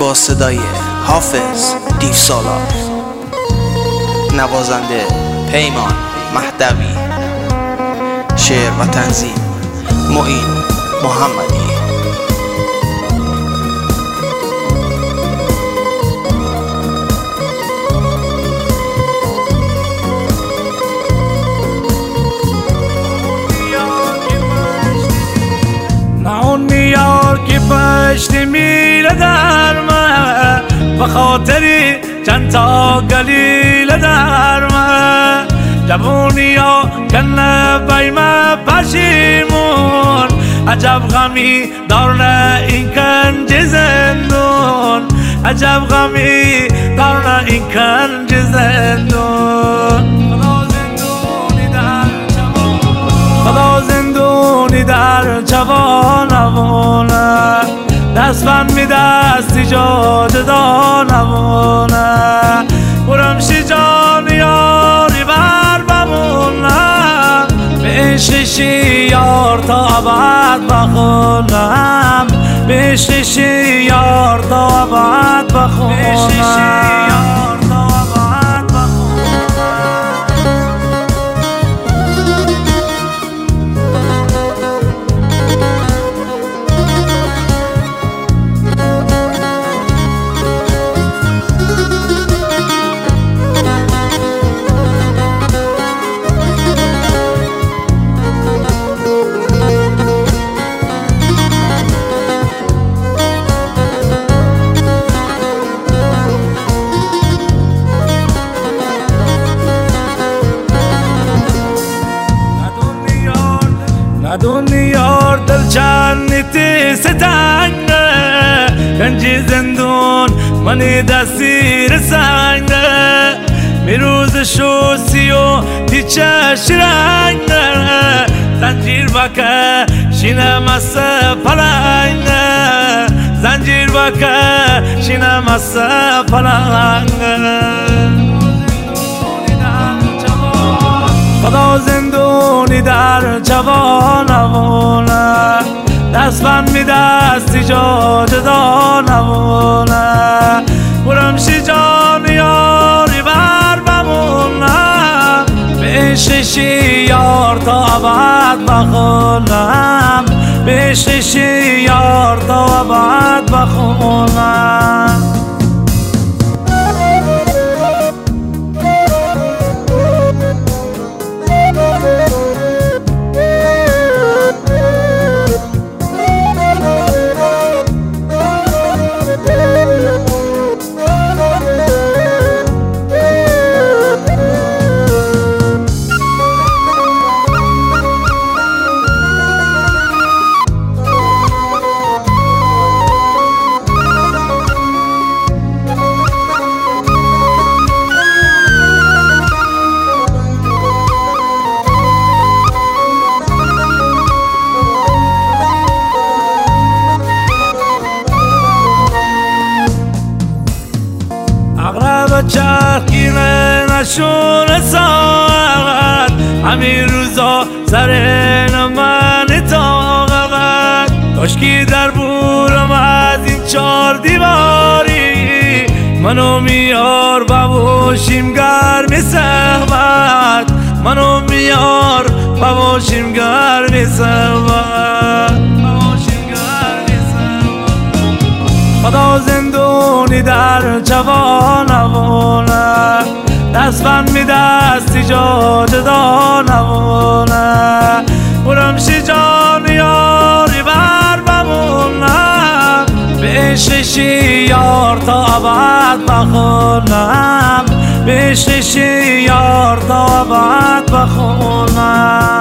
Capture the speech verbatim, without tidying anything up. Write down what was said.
با صدای حافظ دیو سالار، نوازنده پیمان مهدوی، شعر و تنظیم معین محمدی. اون یار که پشت میره در من، به خاطری چند تا گلیل در من. جوونی ها کنه بیمه پشیمون، عجب غمی دارنه این کنج زندون، عجب غمی دارنه این کنج زندون. خدا زندونی در جوانمونه، دست بند می دستی جا جدا نمونه. برمشی جان یاری بر بمونم، به عشقشی یار تا ابد بخونم، به عشقشی یار تا ابد بخونم. دنیا دل چندی ستنگه، کنجی زندون منی دستیر سنگه. میروز شوسی و دیچش رنگه، زنجیر بکه شینه مست پلنگه، زنجیر بکه شینه مست پلنگه. خدا زندونی در جوانمونه، دست بند می دستی جا جدا نمونه. برمشی جان یاری بر بمونم، به عشقشی یار تا ابد بخونم، به عشقشی یار تا ابد بخونم. اغرب چرخینه نشون ساعت، همین روزا سر من تاقت. کاشکی در بورم از این چار دیواری، منو میار بباشیم گرم صحبت، منو میار بباشیم گرم صحبت. خدا زندونی در جوانمونه، دست بند می دستی جا جدا نمونه. برمشی جان یاری بر بمونم، به عشقشی یار تا ابد بخونم، به عشقشی یار تا ابد بخونم.